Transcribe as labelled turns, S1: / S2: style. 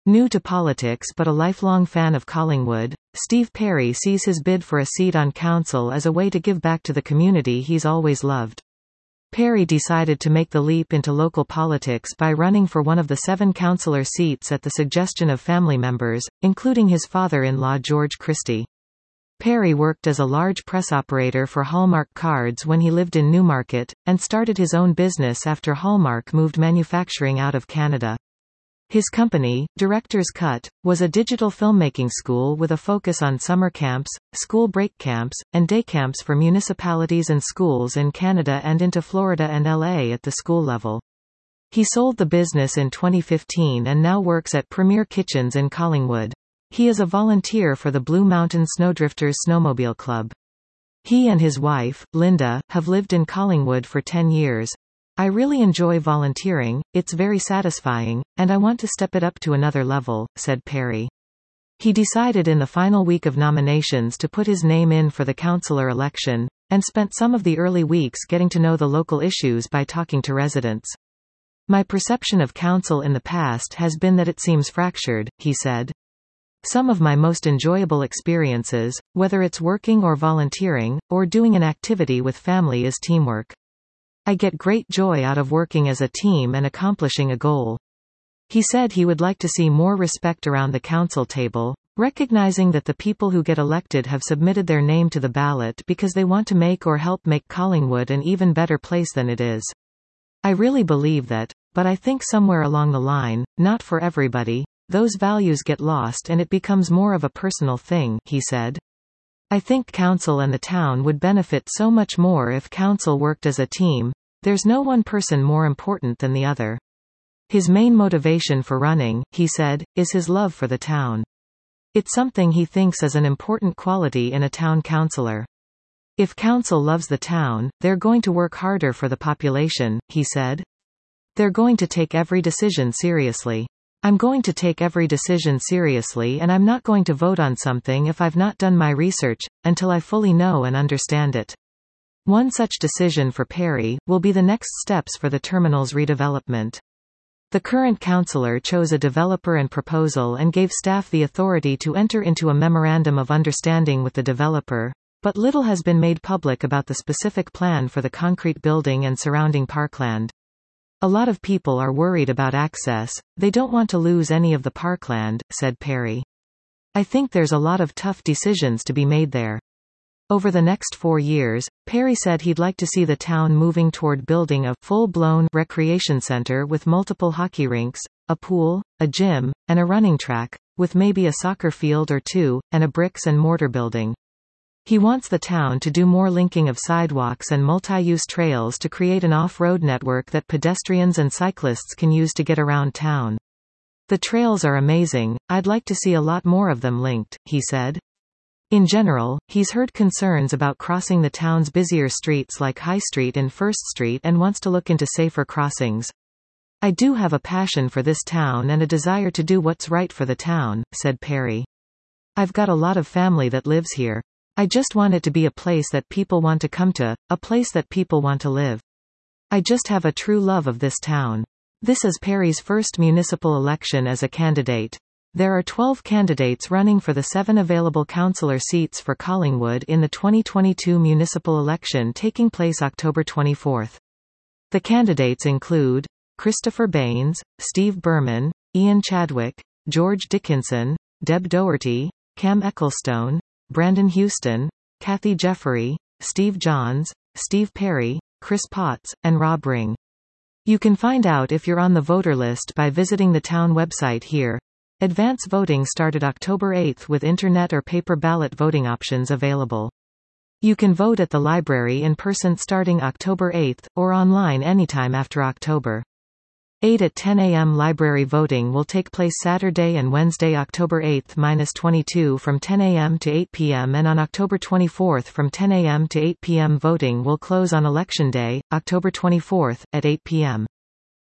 S1: New to politics but a lifelong fan of Collingwood, Steve Parry sees his bid for a seat on council as a way to give back to the community he's always loved. Parry decided to make the leap into local politics by running for one of the 7 councillor seats at the suggestion of family members, including his father-in-law George Christie. Parry worked as a large press operator for Hallmark Cards when he lived in Newmarket, and started his own business after Hallmark moved manufacturing out of Canada. His company, Director's Cut, was a digital filmmaking school with a focus on summer camps, school break camps, and day camps for municipalities and schools in Canada and into Florida and LA at the school level. He sold the business in 2015 and now works at Premier Kitchens in Collingwood. He is a volunteer for the Blue Mountain Snowdrifters Snowmobile Club. He and his wife, Linda, have lived in Collingwood for 10 years. I really enjoy volunteering, it's very satisfying, and I want to step it up to another level, said Parry. He decided in the final week of nominations to put his name in for the councillor election, and spent some of the early weeks getting to know the local issues by talking to residents. My perception of council in the past has been that it seems fractured, he said. Some of my most enjoyable experiences, whether it's working or volunteering, or doing an activity with family, is teamwork. I get great joy out of working as a team and accomplishing a goal. He said he would like to see more respect around the council table, recognizing that the people who get elected have submitted their name to the ballot because they want to make or help make Collingwood an even better place than it is. I really believe that, but I think somewhere along the line, not for everybody, those values get lost and it becomes more of a personal thing, he said. I think council and the town would benefit so much more if council worked as a team. There's no one person more important than the other. His main motivation for running, he said, is his love for the town. It's something he thinks is an important quality in a town councillor. If council loves the town, they're going to work harder for the population, he said. They're going to take every decision seriously. I'm going to take every decision seriously and I'm not going to vote on something if I've not done my research, until I fully know and understand it. One such decision for Parry will be the next steps for the terminal's redevelopment. The current councillor chose a developer and proposal and gave staff the authority to enter into a memorandum of understanding with the developer, but little has been made public about the specific plan for the concrete building and surrounding parkland. A lot of people are worried about access, they don't want to lose any of the parkland, said Parry. I think there's a lot of tough decisions to be made there. Over the next 4 years, Parry said he'd like to see the town moving toward building a full-blown recreation center with multiple hockey rinks, a pool, a gym, and a running track, with maybe a soccer field or 2, and a bricks and mortar building. He wants the town to do more linking of sidewalks and multi-use trails to create an off-road network that pedestrians and cyclists can use to get around town. The trails are amazing, I'd like to see a lot more of them linked, he said. In general, he's heard concerns about crossing the town's busier streets like High Street and First Street and wants to look into safer crossings. I do have a passion for this town and a desire to do what's right for the town, said Parry. I've got a lot of family that lives here. I just want it to be a place that people want to come to, a place that people want to live. I just have a true love of this town. This is Parry's first municipal election as a candidate. There are 12 candidates running for the 7 available councillor seats for Collingwood in the 2022 municipal election taking place October 24. The candidates include Christopher Baines, Steve Berman, Ian Chadwick, George Dickinson, Deb Doherty, Cam Ecclestone, Brandon Houston, Kathy Jeffery, Steve Johns, Steve Parry, Chris Potts, and Rob Ring. You can find out if you're on the voter list by visiting the town website here. Advance voting started October 8 with internet or paper ballot voting options available. You can vote at the library in person starting October 8, or online anytime after October 8 at 10 a.m. Library voting will take place Saturday and Wednesday, October 8-22 from 10 a.m. to 8 p.m. and on October 24 from 10 a.m. to 8 p.m. Voting will close on Election Day, October 24, at 8 p.m.